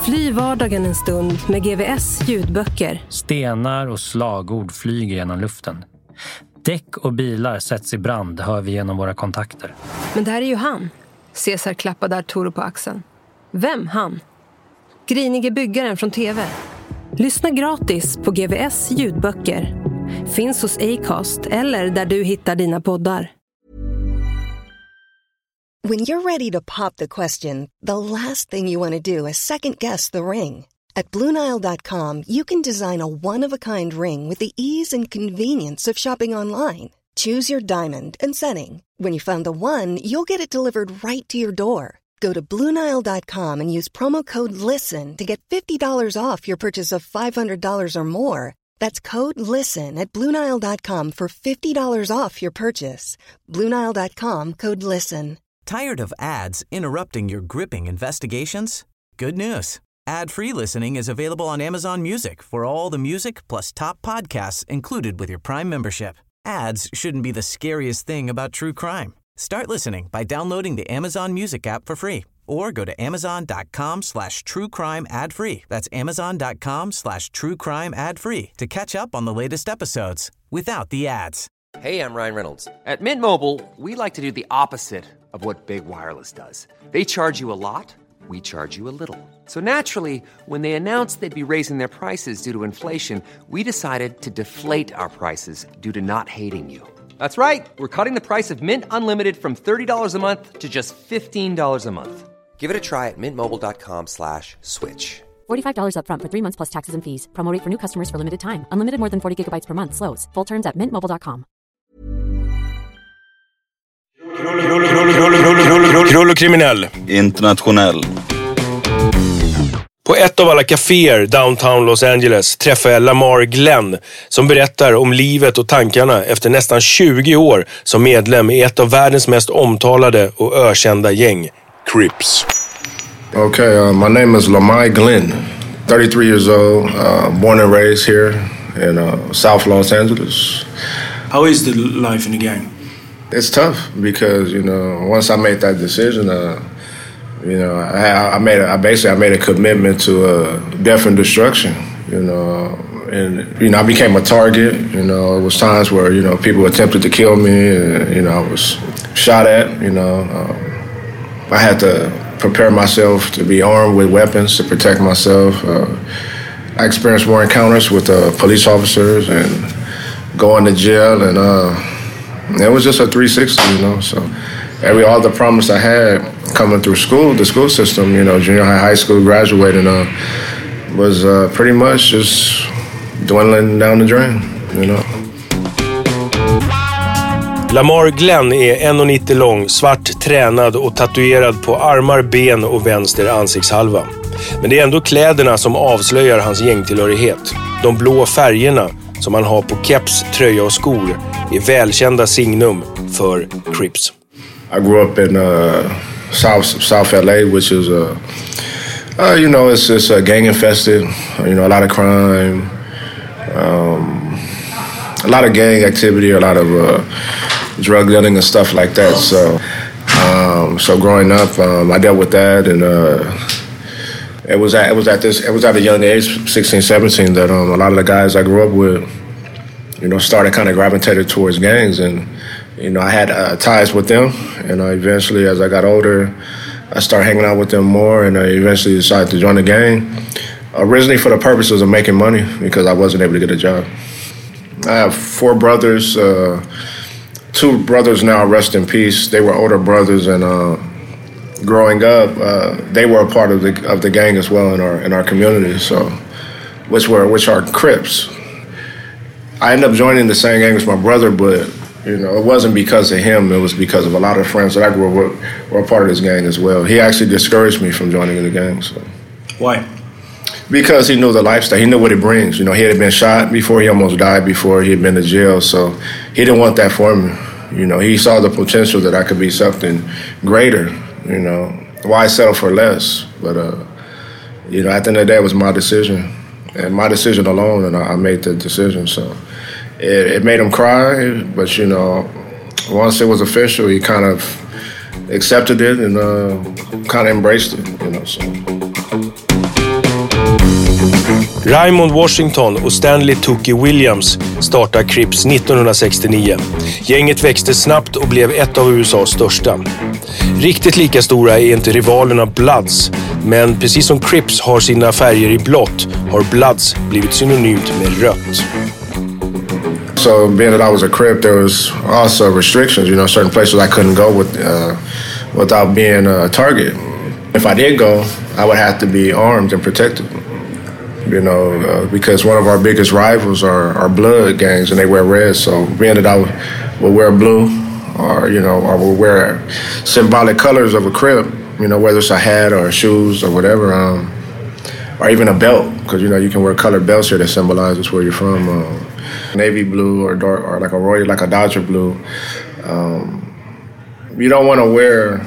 Fly vardagen en stund med GVS ljudböcker. Stenar och slagord flyger genom luften. Däck och bilar sätts i brand, hör vi genom våra kontakter. Men det här är ju han. Cesar klappade Arturo på axeln. Vem han? Grinige byggaren från TV. Lyssna gratis på GVS ljudböcker. Finns hos Acast eller där du hittar dina poddar. When you're ready to pop the question, the last thing you want to do is second-guess the ring. At BlueNile.com, you can design a one-of-a-kind ring with the ease and convenience of shopping online. Choose your diamond and setting. When you find the one, you'll get it delivered right to your door. Go to BlueNile.com and use promo code LISTEN to get $50 off your purchase of $500 or more. That's code LISTEN at BlueNile.com for $50 off your purchase. BlueNile.com, code LISTEN. Tired of ads interrupting your gripping investigations? Good news. Ad-free listening is available on Amazon Music for all the music plus top podcasts included with your Prime membership. Ads shouldn't be the scariest thing about true crime. Start listening by downloading the Amazon Music app for free or go to amazon.com/truecrime ad-free. That's amazon.com/truecrime ad-free to catch up on the latest episodes without the ads. Hey, I'm Ryan Reynolds. At Mint Mobile, we like to do the opposite of what Big Wireless does. They charge you a lot, we charge you a little. So naturally, when they announced they'd be raising their prices due to inflation, we decided to deflate our prices due to not hating you. That's right. We're cutting the price of Mint Unlimited from $30 a month to just $15 a month. Give it a try at mintmobile.com/switch. $45 up front for 3 months plus taxes and fees. Promo rate for new customers for limited time. Unlimited more than 40 gigabytes per month. Slows full terms at mintmobile.com. Krull och kriminell. Internationell. På ett av alla kaféer downtown Los Angeles träffar jag Lamar Glenn som berättar om livet och tankarna efter nästan 20 år som medlem i ett av världens mest omtalade och ökända gäng, Crips. Okay, my name is Lamar Glenn, 33 years old, born and raised here in South Los Angeles. How is the life in the gang? It's tough because, once I made that decision, I made a commitment to death and destruction, and, I became a target. It was times where, people attempted to kill me and, I was shot at, I had to prepare myself to be armed with weapons to protect myself. I experienced more encounters with police officers and going to jail, and it was just a 360, so all the promise I had coming through school, the school system, junior high school, graduating, was pretty much just dwindling down the drain, Lamar Glenn är 1,90 lång, svart, tränad och tatuerad på armar, ben och vänster ansiktshalva. Men det är ändå kläderna som avslöjar hans gängtillhörighet. De blå färgerna som han har på keps, tröja och skor är välkända signum för Crips. I grew up in South LA, which is it's gang infested. A lot of crime, a lot of gang activity, a lot of drug dealing and stuff like that. So growing up, I dealt with that, and it was at a young age, 16, 17, that a lot of the guys I grew up with, started kind of gravitated towards gangs, and I had ties with them, and eventually, as I got older, I started hanging out with them more, and I eventually decided to join the gang, originally for the purposes of making money, because I wasn't able to get a job. I have 4 brothers, 2 brothers now, rest in peace. They were older brothers, and growing up, they were a part of the gang as well in our community. So, which are Crips. I ended up joining the same gang as my brother, but it wasn't because of him. It was because of a lot of friends that I grew up with were a part of this gang as well. He actually discouraged me from joining the gang. So. Why? Because he knew the lifestyle. He knew what it brings. He had been shot before. He almost died before. He had been to jail. So he didn't want that for me. He saw the potential that I could be something greater. Why settle for less? But, at the end of the day, it was my decision. And my decision alone, and I made the decision. So it made him cry. But, once it was official, he kind of accepted it and kind of embraced it, so... Raymond Washington och Stanley Tookie Williams startade Crips 1969. Gänget växte snabbt och blev ett av USAs största. Riktigt lika stora är inte rivalerna Bloods, men precis som Crips har sina färger i blått har Bloods blivit synonymt med rött. So being that I was a Crip, there was also restrictions, certain places I couldn't go without being a target. If I did go, I would have to be armed and protected. Because one of our biggest rivals are blood gangs and they wear red. So being that I would wear blue or would wear symbolic colors of a Crip, whether it's a hat or shoes or whatever, or even a belt, because, you can wear colored belts here that symbolizes where you're from. Navy blue or dark, or like a Royal, like a Dodger blue. You don't want to wear,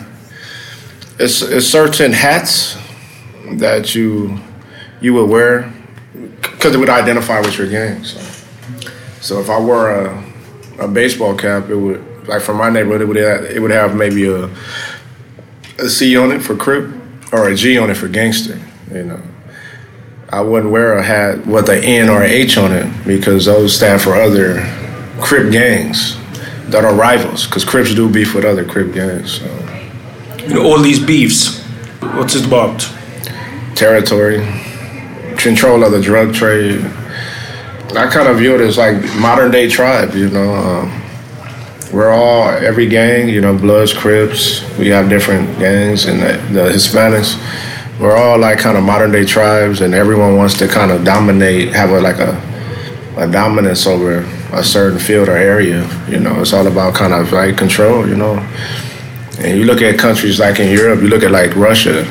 it's certain hats that you would wear because it would identify with your gang. So if I wore a baseball cap, it would, like from my neighborhood, it would have maybe a C on it for Crip or a G on it for gangster. I wouldn't wear a hat with an N or an H on it because those stand for other Crip gangs that are rivals, because Crips do beef with other Crip gangs. So. All these beefs, what's it about? Territory, control of the drug trade. I kind of view it as like modern day tribe, we're all, every gang, Bloods, Crips, we have different gangs, and the Hispanics, we're all like kind of modern day tribes, and everyone wants to kind of dominate, have a dominance over a certain field or area. It's all about kind of like control, And you look at countries like in Europe, you look at like Russia,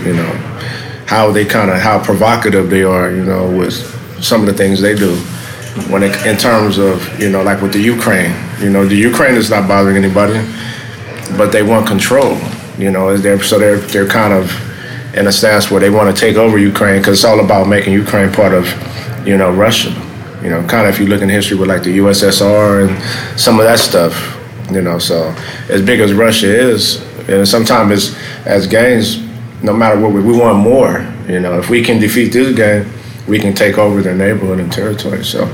how provocative they are, with some of the things they do. In terms of, like with the Ukraine, the Ukraine is not bothering anybody, but they want control, so they're kind of in a stance where they want to take over Ukraine because it's all about making Ukraine part of, Russia. Kind of if you look in history with like the USSR and some of that stuff, so as big as Russia is, and sometimes as gangs, no matter what, we want more. If we can defeat this gang, we can take over their neighborhood and territory. So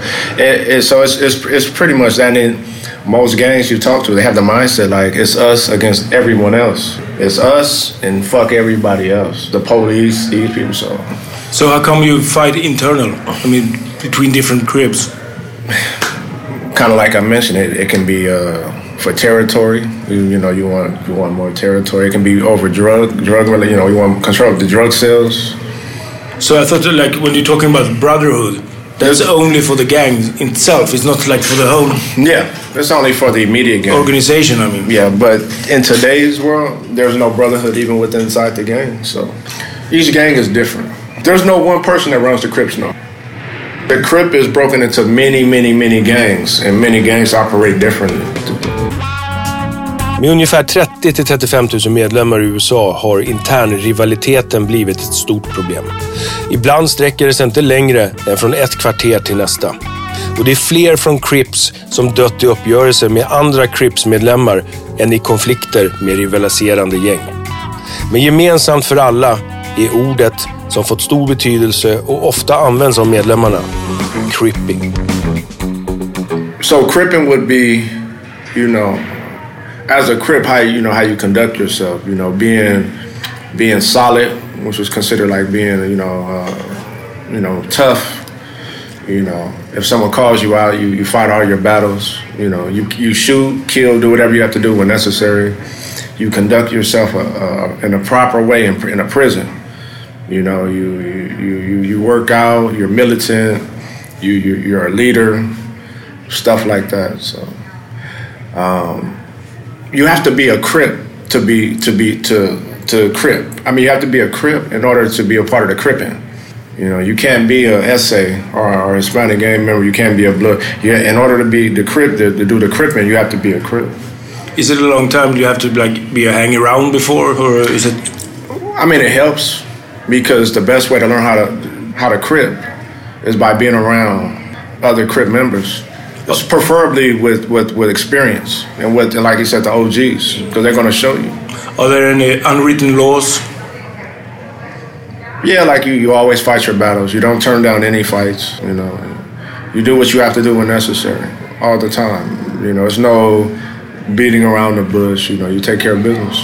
it's pretty much that. In most gangs you talk to, they have the mindset like it's us against everyone else. It's us and fuck everybody else. The police, these people. So how come you fight internal? Between different Crips. Kind of like I mentioned, it can be for territory. You want more territory. It can be over drug. You want control of the drug sales. So I thought, like, when you're talking about brotherhood, that's only for the gang itself. It's not like for the whole. Yeah, it's only for the immediate gang organization. Yeah, but in today's world, there's no brotherhood even within inside the gang. So each gang is different. There's no one person that runs the Crips now. The Crip is broken into many, many, many gangs, and many gangs operate differently. Med ungefär 30 till 35 000 medlemmar i USA har internrivaliteten blivit ett stort problem. Ibland sträcker det sig inte längre än från ett kvarter till nästa. Och det är fler från Crips som dött i uppgörelser med andra Crips-medlemmar än i konflikter med rivaliserande gäng. Men gemensamt för alla är ordet som fått stor betydelse och ofta används av medlemmarna: cripping. So cripping would be, as a Crip, how you conduct yourself, being solid, which was considered like being, tough. If someone calls you out, you fight all your battles. You shoot, kill, do whatever you have to do when necessary. You conduct yourself in a proper way in a prison. You work out. You're militant. You're a leader. Stuff like that. So. You have to be a Crip to Crip. You have to be a Crip in order to be a part of the Cripping. You can't be a SA or a Hispanic gang member. You can't be a Blood. In order to be the Crip, to do the Cripping, you have to be a Crip. Is it a long time? Do you have to be a hang around before, or is it? It helps because the best way to learn how to Crip is by being around other Crip members. Preferably with experience and like you said, the OGs, because they're going to show you. Are there any unwritten laws? Yeah, like you always fight your battles. You don't turn down any fights, you know. You do what you have to do when necessary, all the time. You know, there's no beating around the bush, you know, you take care of business.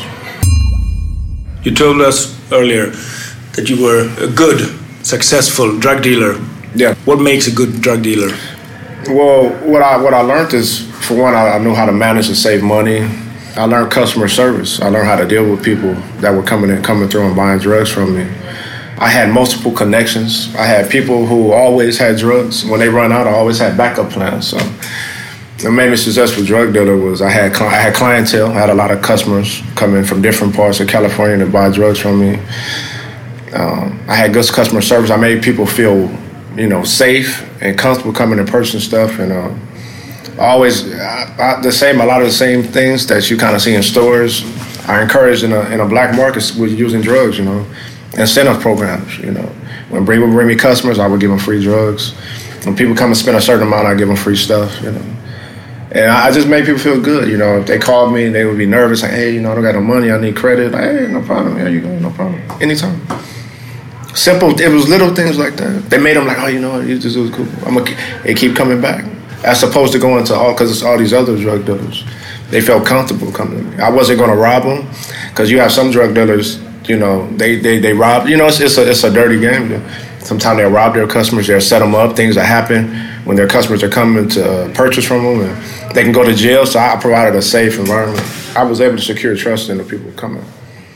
You told us earlier that you were a good, successful drug dealer. Yeah. What makes a good drug dealer? Well, what I learned is, for one, I knew how to manage and save money. I learned customer service. I learned how to deal with people that were coming through and buying drugs from me. I had multiple connections. I had people who always had drugs. When they run out, I always had backup plans. So what made me a successful drug dealer was I had clientele. I had a lot of customers coming from different parts of California to buy drugs from me. I had good customer service. I made people feel, you know, safe and comfortable coming and purchasing stuff. And a lot of the same things that you kind of see in stores. I encouraged in a black market with using drugs, you know. Incentive programs, you know. When people bring me customers, I would give them free drugs. When people come and spend a certain amount, I give them free stuff, you know. And I just made people feel good, you know. If they called me, they would be nervous, like, hey, you know, I don't got no money, I need credit. Like, hey, no problem, yeah, you go, no problem. Anytime. Simple, it was little things like that. They made them like, oh, you know what, you just was cool. They keep coming back. As opposed to going to because it's all these other drug dealers. They felt comfortable coming to me. I wasn't going to rob them, because you have some drug dealers, you know, they rob. You know, it's a dirty game. Sometimes they'll rob their customers. They'll set them up. Things that happen when their customers are coming to purchase from them, and they can go to jail. So I provided a safe environment. I was able to secure trust in the people coming.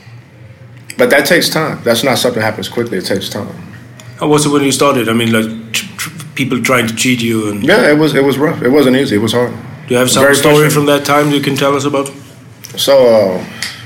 But that takes time. That's not something that happens quickly. It takes time. How was it when you started? I mean, like people trying to cheat you and. Yeah, it was rough. It wasn't easy. It was hard. Do you have some story from that time you can tell us about? So,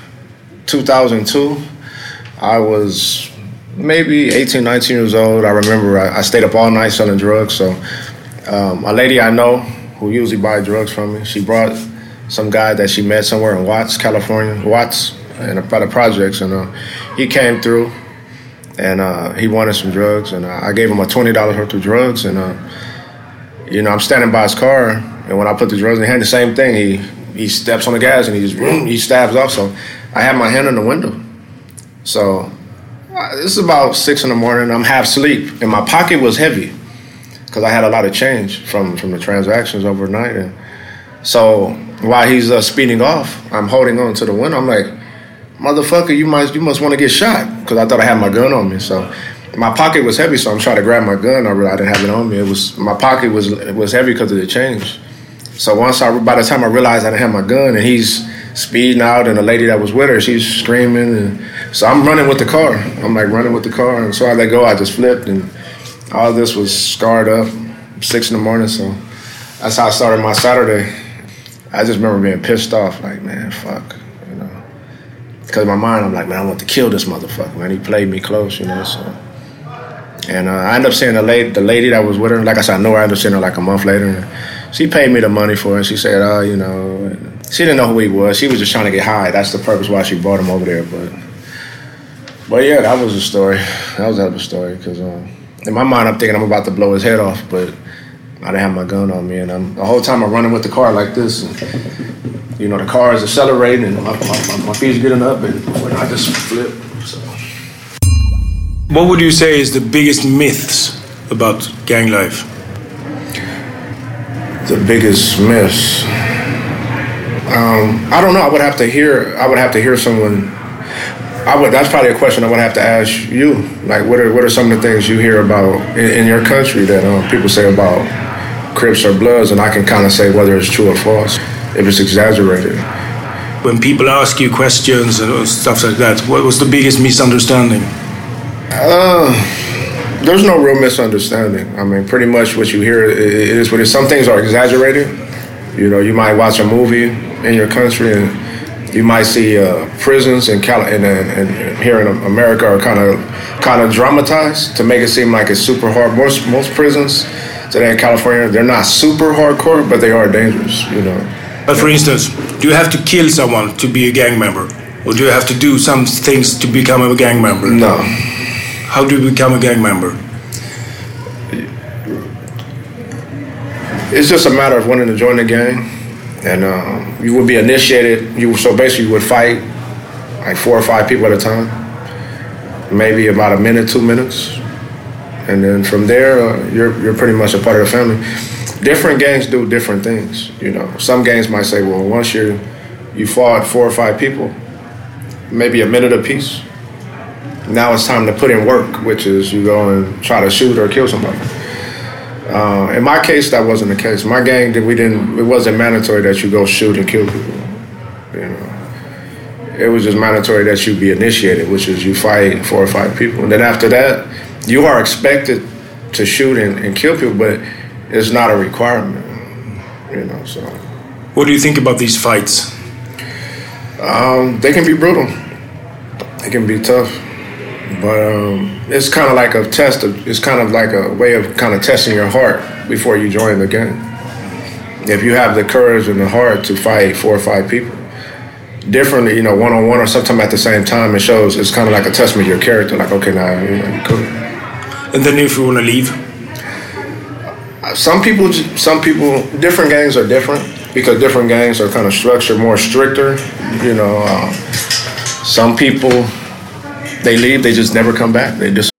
2002. I was maybe 18, 19 years old. I remember I stayed up all night selling drugs. So a lady I know who usually buys drugs from me, she brought some guy that she met somewhere in Watts, California, and by the projects. And he came through, and he wanted some drugs. And I gave him a $20 worth of drugs. And, you know, I'm standing by his car. And when I put the drugs in his hand, the same thing. He steps on the gas and he stabs off. So I had my hand in the window. So this is about 6 a.m. I'm half asleep, and my pocket was heavy because I had a lot of change from the transactions overnight. And so while he's speeding off, I'm holding on to the window. I'm like, motherfucker, you must want to get shot, because I thought I had my gun on me. So my pocket was heavy, so I'm trying to grab my gun. I realized I didn't have it on me. My pocket was heavy because of the change. So by the time I realized I didn't have my gun, and he's speeding out, and the lady that was with her, she's screaming, and so I'm running with the car. I'm like running with the car, and so I let go. I just flipped, and all this was scarred up. 6 a.m. So that's how I started my Saturday. I just remember being pissed off, like, man, fuck, you know. Because in my mind, I'm like, man, I want to kill this motherfucker, man. He played me close, you know. So, and I ended up seeing the lady that was with her. Like I said, I know her. I ended up seeing her like a month later. And she paid me the money for it. She said, oh, you know. She didn't know who he was. She was just trying to get high. That's the purpose why she brought him over there. But yeah, that was the story. That was a hell of a story. Because in my mind, I'm thinking I'm about to blow his head off, but I didn't have my gun on me. And the whole time I'm running with the car like this. And, you know, the car is accelerating, and my feet's getting up, and I just flip. So. What would you say is the biggest myths about gang life? The biggest myths. I don't know. I would have to hear someone. That's probably a question I would have to ask you. Like, what are some of the things you hear about in your country that people say about Crips or Bloods, and I can kind of say whether it's true or false, if it's exaggerated. When people ask you questions and stuff like that, what was the biggest misunderstanding? There's no real misunderstanding. I mean, pretty much what you hear is what it is. Some things are exaggerated. You know, you might watch a movie in your country and you might see prisons and here in America are kind of dramatized to make it seem like it's super hard. Most prisons today in California, they're not super hardcore, but they are dangerous. You know. But for instance, do you have to kill someone to be a gang member, or do you have to do some things to become a gang member? No. How do you become a gang member? It's just a matter of wanting to join the gang, and you would be initiated. So basically, you would fight like 4 or 5 people at a time. maybe about a minute, 2 minutes. And then from there, you're pretty much a part of the family. Different gangs do different things, you know. Some gangs might say, well, once you fought 4 or 5 people, maybe a minute apiece. Now it's time to put in work, which is you go and try to shoot or kill somebody. In my case, that wasn't the case. My gang, it wasn't mandatory that you go shoot and kill people, you know. It was just mandatory that you be initiated, which is you fight 4 or 5 people. And then after that, you are expected to shoot and kill people, but it's not a requirement, you know, so. What do you think about these fights? They can be brutal. They can be tough. But it's kind of like a test. It's kind of like a way of kind of testing your heart before you join the gang. If you have the courage and the heart to fight 4 or 5 people, differently, you know, one-on-one or sometime at the same time, it's kind of like a testament of your character. Like, okay, now, you know, you cool. And then if you want to leave? Some people, different gangs are different because different gangs are kind of structured more stricter. You know, some people, they leave, they just never come back.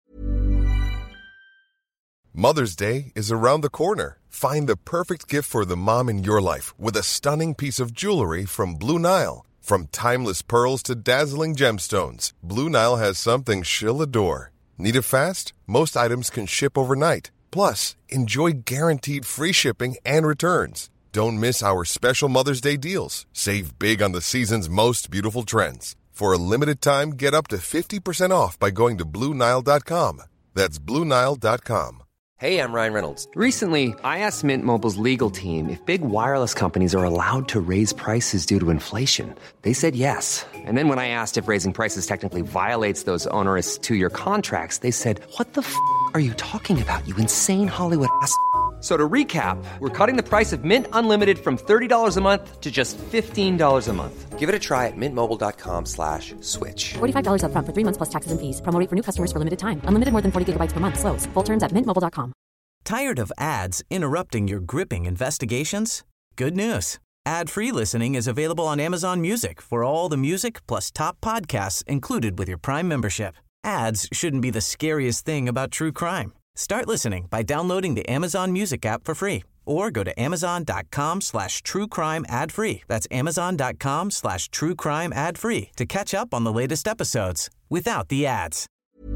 Mother's Day is around the corner. Find the perfect gift for the mom in your life with a stunning piece of jewelry from Blue Nile. From timeless pearls to dazzling gemstones, Blue Nile has something she'll adore. Need it fast? Most items can ship overnight. Plus, enjoy guaranteed free shipping and returns. Don't miss our special Mother's Day deals. Save big on the season's most beautiful trends. For a limited time, get up to 50% off by going to BlueNile.com. That's BlueNile.com. Hey, I'm Ryan Reynolds. Recently, I asked Mint Mobile's legal team if big wireless companies are allowed to raise prices due to inflation. They said yes. And then when I asked if raising prices technically violates those onerous 2-year contracts, they said, what the f*** are you talking about, you insane Hollywood ass f- So to recap, we're cutting the price of Mint Unlimited from $30 a month to just $15 a month. Give it a try at mintmobile.com/switch. $45 up front for 3 months plus taxes and fees. Promo rate for new customers for limited time. Unlimited more than 40 gigabytes per month. Slows full terms at mintmobile.com. Tired of ads interrupting your gripping investigations? Good news. Ad-free listening is available on Amazon Music for all the music plus top podcasts included with your Prime membership. Ads shouldn't be the scariest thing about true crime. Start listening by downloading the Amazon Music app for free or go to amazon.com/truecrime ad-free. That's amazon.com/truecrime ad-free to catch up on the latest episodes without the ads.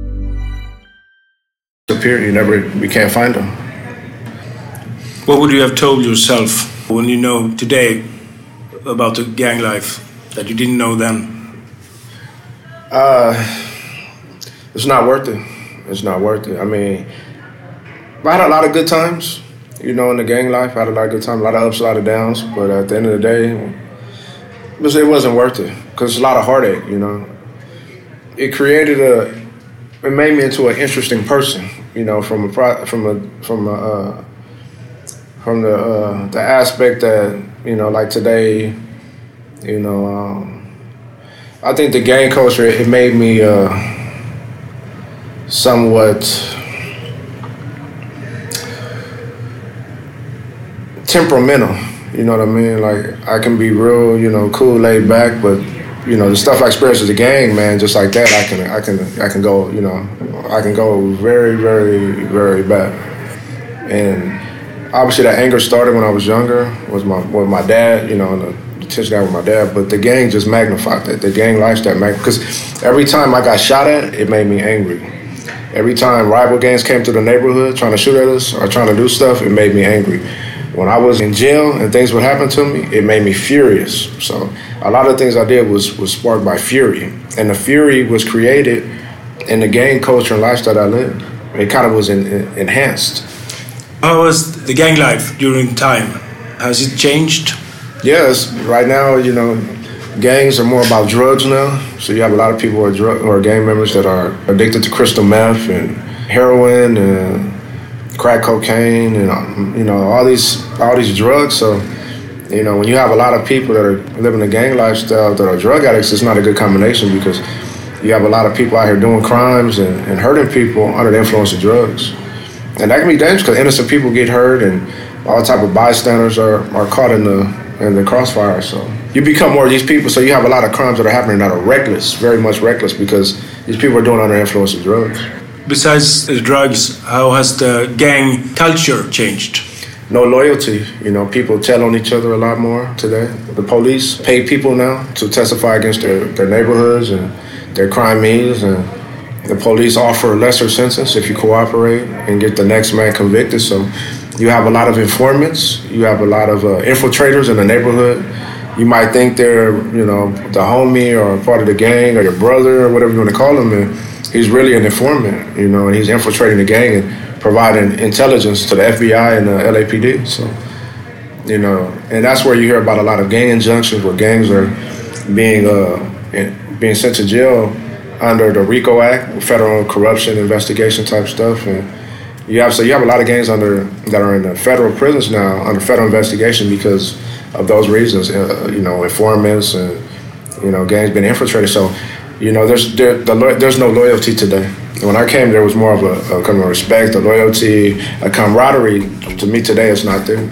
You can't find them. What would you have told yourself when you know today about the gang life that you didn't know then? It's not worth it. It's not worth it. I mean, I had a lot of good times, you know, in the gang life. I had a lot of good times, a lot of ups, a lot of downs. But at the end of the day, it wasn't worth it because it's a lot of heartache, you know. It made me into an interesting person, you know, from the aspect that, you know, like today, you know, I think the gang culture, it made me somewhat temperamental, you know what I mean? Like, I can be real, you know, cool, laid back, but, you know, the stuff I experienced as a gang, man, just like that, I can go, you know, I can go very, very, very bad. And obviously that anger started when I was younger, with my dad, you know, and the tension I had with my dad, but the gang just magnified that. The gang lifestyle, because every time I got shot at, it made me angry. Every time rival gangs came to the neighborhood trying to shoot at us or trying to do stuff, it made me angry. When I was in jail and things would happen to me, it made me furious. So a lot of things I did was sparked by fury. And the fury was created in the gang culture and lifestyle that I lived. It kind of was enhanced. How was the gang life during time? Has it changed? Yes, right now, you know, gangs are more about drugs now. So you have a lot of people who are gang members that are addicted to crystal meth and heroin and crack cocaine and, you know, all these drugs. So, you know, when you have a lot of people that are living a gang lifestyle that are drug addicts, it's not a good combination because you have a lot of people out here doing crimes and hurting people under the influence of drugs. And that can be dangerous because innocent people get hurt and all type of bystanders are caught in the crossfire. So you become more of these people. So you have a lot of crimes that are happening that are reckless, very much reckless, because These people are doing under influence of drugs. Besides the drugs, how has the gang culture changed? No loyalty. You know, people tell on each other a lot more today. The police pay people now to testify against their neighborhoods and their crimes, and the police offer a lesser sentence if you cooperate and get the next man convicted. So you have a lot of informants. You have a lot of infiltrators in the neighborhood. You might think they're, you know, the homie or part of the gang or your brother or whatever you want to call him. And he's really an informant, you know, and he's infiltrating the gang and providing intelligence to the FBI and the LAPD. So, you know, and that's where you hear about a lot of gang injunctions where gangs are being sent to jail under the RICO Act, federal corruption investigation type stuff. And you have a lot of gangs that are in the federal prisons now under federal investigation because of those reasons, you know, informants and, you know, gangs been infiltrated. So, you know, there's no loyalty today. When I came, there was more of a kind of respect, a loyalty, a camaraderie. To me today, it's not there.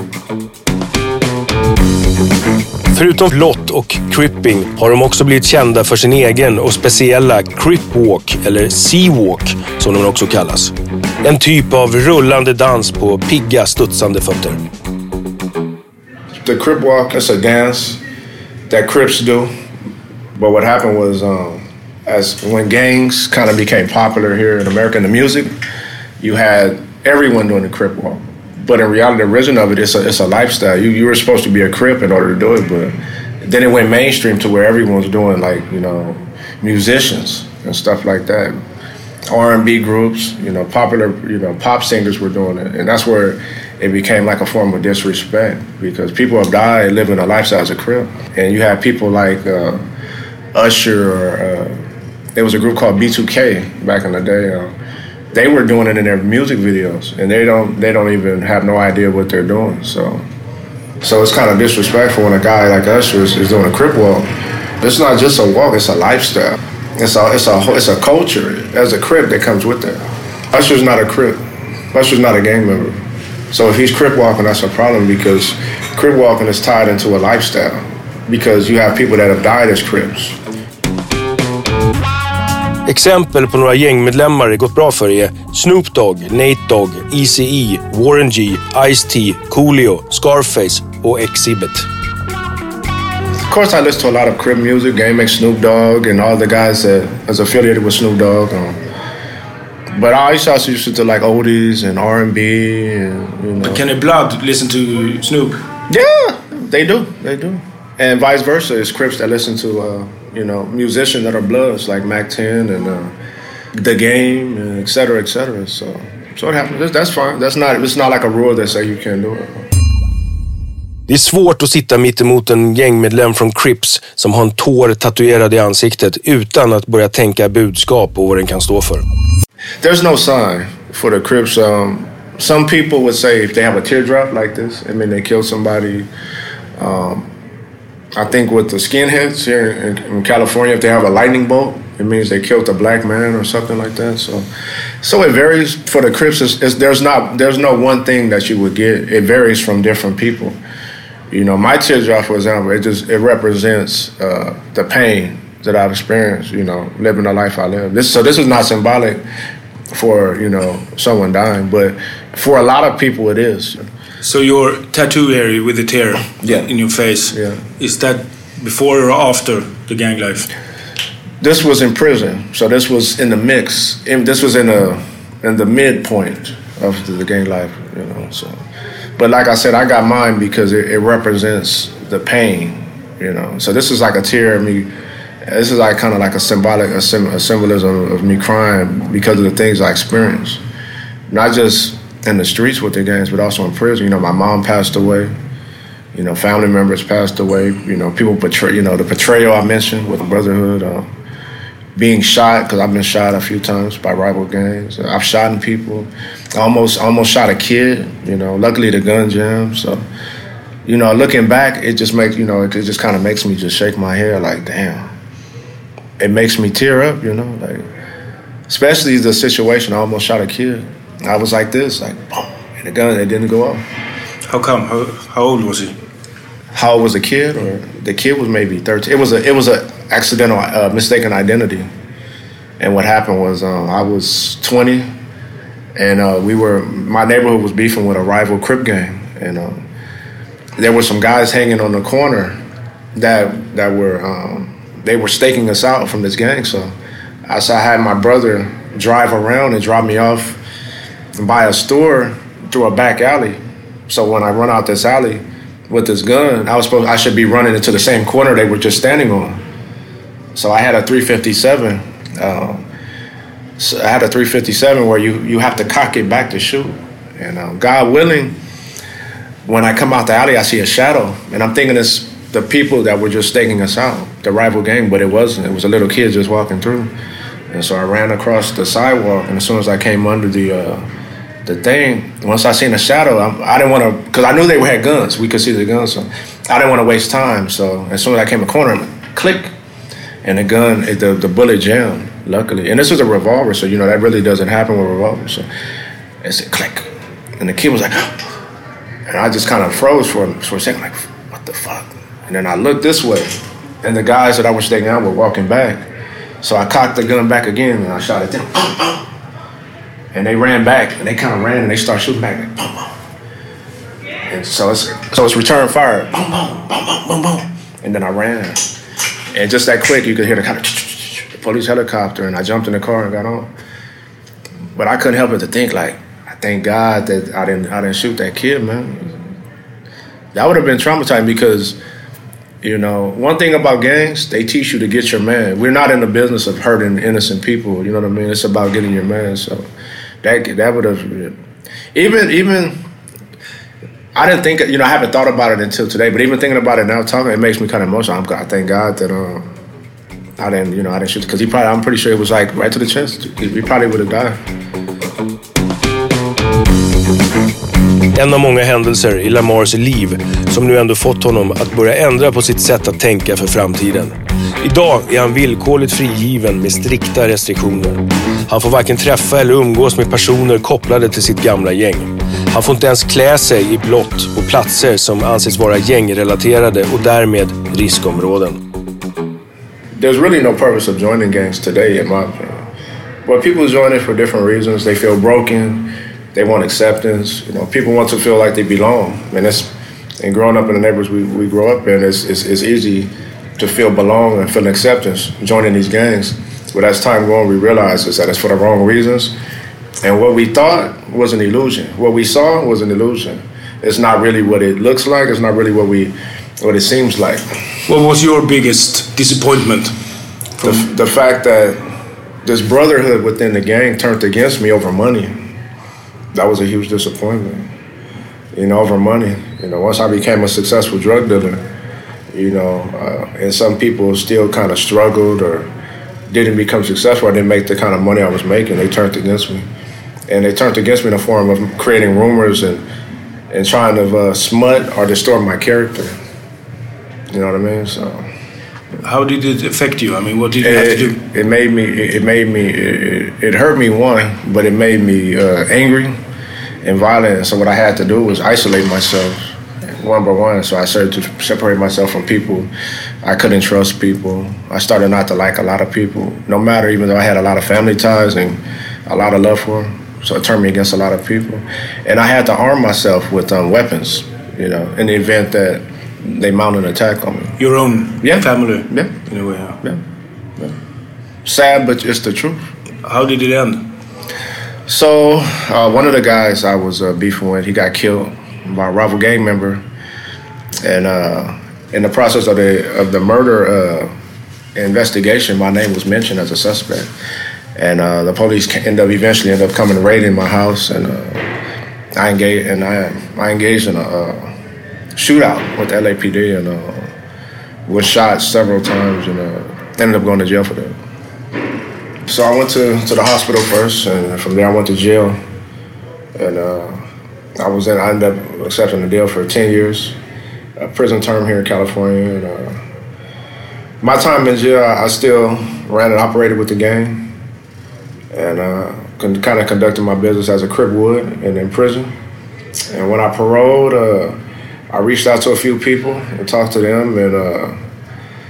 Förutom blott och cripping har de också blivit kända för sin egen och speciella cripwalk, eller seawalk som de också kallas. En typ av rullande dans på pigga, studsande fötter. The cripwalk is a dance that Crips do. But what happened was, as when gangs kind of became popular here in America in the music, you had everyone doing the Crip walk. But in reality, the origin of it, it's a lifestyle. You were supposed to be a Crip in order to do it, but then it went mainstream to where everyone was doing, like, you know, musicians and stuff like that. R&B groups, you know, popular, you know, pop singers were doing it. And that's where it became like a form of disrespect because people have died living a lifestyle as a Crip. And you have people like Usher or there was a group called B2K back in the day. They were doing it in their music videos, and they don't even have no idea what they're doing. So it's kind of disrespectful when a guy like Usher is doing a Crip walk. It's not just a walk; it's a lifestyle. It's a culture. There's a Crip that comes with that. Usher's not a Crip. Usher's not a gang member. So if he's Crip walking, that's a problem because Crip walking is tied into a lifestyle because you have people that have died as Crips. Exempel på några gängmedlemmar det gått bra för är Snoop Dogg, Nate Dogg, Eazy-E, Warren G, Ice-T, Coolio, Scarface och Xzibit. Of course I listen to a lot of Crip music, Game X, Snoop Dogg and all the guys that is affiliated with Snoop Dogg. But I also listen to like oldies and R&B and, you know. But Kenny Blood listen to Snoop? Yeah, they do. And vice versa, it's Crips that listen to you know, musicians that are Bloods like Mac 10 and The Game, and et cetera, et cetera. So it happens. That's fine. It's not like a rule that say you can't do it. Det är svårt att sitta mitt emot en gängmedlem från Crips som har en tår tatuerad i ansiktet utan att börja tänka budskap och vad den kan stå för. There's no sign for the Crips. Some people would say if they have a teardrop like this, I mean they killed somebody. I think with the skinheads here in California, if they have a lightning bolt, it means they killed a black man or something like that. So it varies for the Crips. There's no one thing that you would get. It varies from different people. You know, my teardrop, for example, it represents the pain that I've experienced. You know, living the life I live. This is not symbolic for, you know, someone dying, but for a lot of people it is. So your tattoo area with the tear in your face, is that before or after the gang life? This was in prison, so this was in the mix. This was in the midpoint of the gang life, you know. So, but like I said, I got mine because it represents the pain, you know. So this is like a tear of me. This is like kind of like a symbolism of me crying because of the things I experienced, not just in the streets with the gangs, but also in prison. You know, my mom passed away. You know, family members passed away. You know, people betray. You know, the betrayal I mentioned with the Brotherhood. Being shot, because I've been shot a few times by rival gangs. I've shot people. I almost shot a kid. You know, luckily the gun jammed. So, you know, looking back, it just makes, you know, it just kind of makes me just shake my head like, damn. It makes me tear up. You know, like especially the situation. I almost shot a kid. I was like this, like boom, and the gun, it didn't go off. How come? How old was he? How old was the kid? Or the kid was maybe 13. It was a accidental, mistaken identity. And what happened was I was 20, and my neighborhood was beefing with a rival Crip gang, and there were some guys hanging on the corner that were they were staking us out from this gang. So I had my brother drive around and drop me off by a store through a back alley. So when I run out this alley with this gun, I should be running into the same corner they were just standing on. So I had a 357. So I had a 357 where you have to cock it back to shoot. And God willing, when I come out the alley, I see a shadow, and I'm thinking it's the people that were just staking us out, the rival gang, but it wasn't. It was a little kid just walking through. And so I ran across the sidewalk, and as soon as I came under the thing, once I seen a shadow, I didn't want to, because I knew they had guns. We could see the guns, so I didn't want to waste time. So as soon as I came a corner, click, and the bullet jammed, luckily. And this was a revolver, so that really doesn't happen with revolvers. So it said click, and the kid was like, and I just kind of froze for a second, like, what the fuck? And then I looked this way, and the guys that I was staking out were walking back. So I cocked the gun back again, and I shot at them. And they ran back, and they kind of ran, and they started shooting back, like, boom, boom. And so it's return fire, boom, boom, boom, boom, boom, boom. And then I ran. And just that quick, you could hear the police helicopter, and I jumped in the car and got on. But I couldn't help but to think, like, I thank God that I didn't shoot that kid, man. That would have been traumatizing because, one thing about gangs, they teach you to get your man. We're not in the business of hurting innocent people, you know what I mean? It's about getting your man. So that would have, even, I didn't think, I haven't thought about it until today, but even thinking about it now, talking, it makes me kind of emotional. I thank God that I didn't shoot, because I'm pretty sure it was like right to the chest. He probably would have died. En av många händelser i Lamars liv som nu ändå fått honom att börja ändra på sitt sätt att tänka för framtiden. Idag är han villkorligt frigiven med strikta restriktioner. Han får varken träffa eller umgås med personer kopplade till sitt gamla gäng. Han får inte ens klä sig i blått på platser som anses vara gängrelaterade och därmed riskområden. There's really no purpose of joining gangs today, in my opinion. But people join it for different reasons. They feel broken. They want acceptance. People want to feel like they belong. And growing up in the neighborhoods we grow up in, it's easy to feel belong and feel acceptance joining these gangs. But as time goes on, we realize is that it's for the wrong reasons. And what we thought was an illusion. What we saw was an illusion. It's not really what it looks like. It's not really what it seems like. What was your biggest disappointment? The fact that this brotherhood within the gang turned against me over money. That was a huge disappointment, over money. Once I became a successful drug dealer, and some people still kind of struggled or didn't become successful. I didn't make the kind of money I was making. They turned against me. And they turned against me in the form of creating rumors and trying to smut or distort my character. You know what I mean? So, how did it affect you? I mean, what did you have to do? It hurt me, one, but it made me angry and violent. So what I had to do was isolate myself one by one. So I started to separate myself from people. I couldn't trust people. I started not to like a lot of people, no matter, even though I had a lot of family ties and a lot of love for them. So it turned me against a lot of people. And I had to arm myself with weapons, in the event that they mount an attack on me. Your own family? Yeah. In a way, yeah. Sad, but it's the truth. How did it end? So one of the guys I was beefing with, he got killed by a rival gang member. And in the process of the murder investigation, my name was mentioned as a suspect. And the police eventually ended up coming and raiding my house. And I engaged in a shootout with the LAPD and was shot several times and ended up going to jail for that. So I went to the hospital first, and from there I went to jail. And I ended up accepting a deal for 10 years, a prison term here in California. And my time in jail, I still ran and operated with the gang, and kind of conducted my business as a Crip would and in prison. And when I paroled, I reached out to a few people and talked to them, and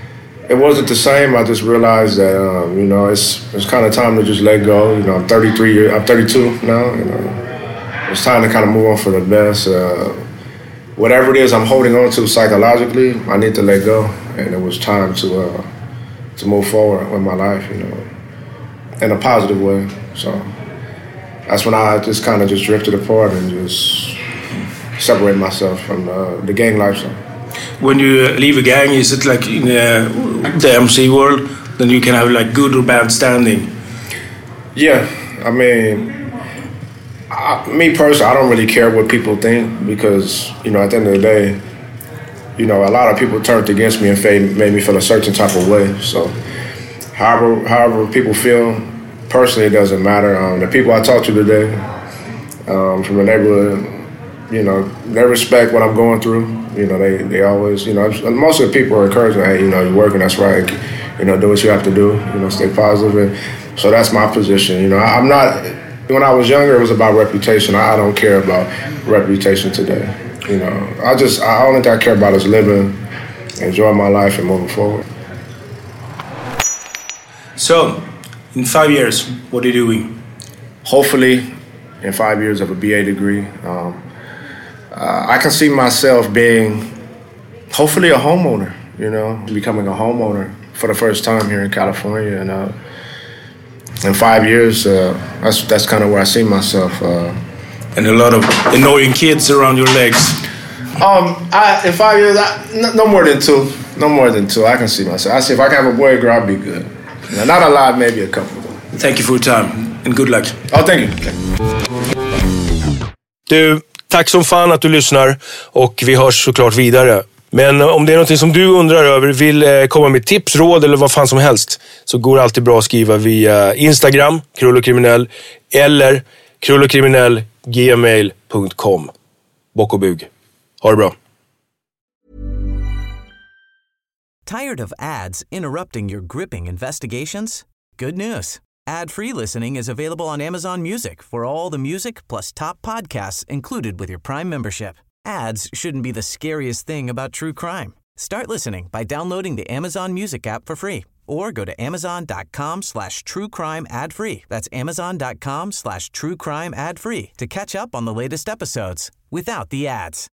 it wasn't the same. I just realized that, it's kind of time to just let go. I'm 32 now. It's time to kind of move on for the best. Whatever it is I'm holding on to psychologically, I need to let go. And it was time to move forward with my life, in a positive way. So that's when I just kind of just drifted apart and just separate myself from the gang lifestyle. When you leave a gang, is it like in the MC world, then you can have like good or bad standing? Yeah, I mean, me personally, I don't really care what people think because, at the end of the day, a lot of people turned against me and made me feel a certain type of way. So however people feel, personally, it doesn't matter. The people I talked to today from the neighborhood, they respect what I'm going through. They always, most of the people are encouraging, hey, you're working, that's right. Do what you have to do, stay positive. And so that's my position. I'm not, when I was younger, it was about reputation. I don't care about reputation today. Only thing I care about is living, enjoying my life and moving forward. So, in 5 years, what are you doing? Hopefully, in 5 years of a BA degree, I can see myself being, hopefully, a homeowner. Becoming a homeowner for the first time here in California, and in 5 years, that's kind of where I see myself. And a lot of annoying kids around your legs. In 5 years, no more than two. No more than two. I can see myself. I see if I can have a boy or girl, I'll be good. Not a lot, maybe a couple. Thank you for your time and good luck. Oh, thank you. Du, tack som fan att du lyssnar och vi hörs såklart vidare. Men om det är något som du undrar över, vill komma med tips, råd eller vad fan som helst, så går det alltid bra att skriva via Instagram, krullokriminell, eller krullokriminell@gmail.com. Bock och bug. Ha det bra. Tired of ads interrupting your gripping investigations? Good news. Ad-free listening is available on Amazon Music for all the music plus top podcasts included with your Prime membership. Ads shouldn't be the scariest thing about true crime. Start listening by downloading the Amazon Music app for free or go to amazon.com/truecrime ad-free. That's amazon.com/truecrime ad-free to catch up on the latest episodes without the ads.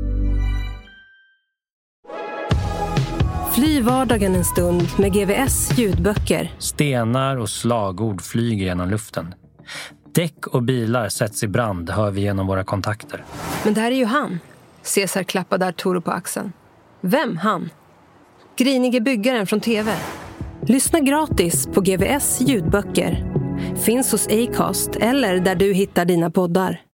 Fly vardagen en stund med GVS ljudböcker. Stenar och slagord flyger genom luften. Däck och bilar sätts i brand, hör vi genom våra kontakter. Men där är ju han. Cesar klappar där Toro på axeln. Vem han? Grinige byggaren från TV. Lyssna gratis på GVS ljudböcker. Finns hos Acast eller där du hittar dina poddar.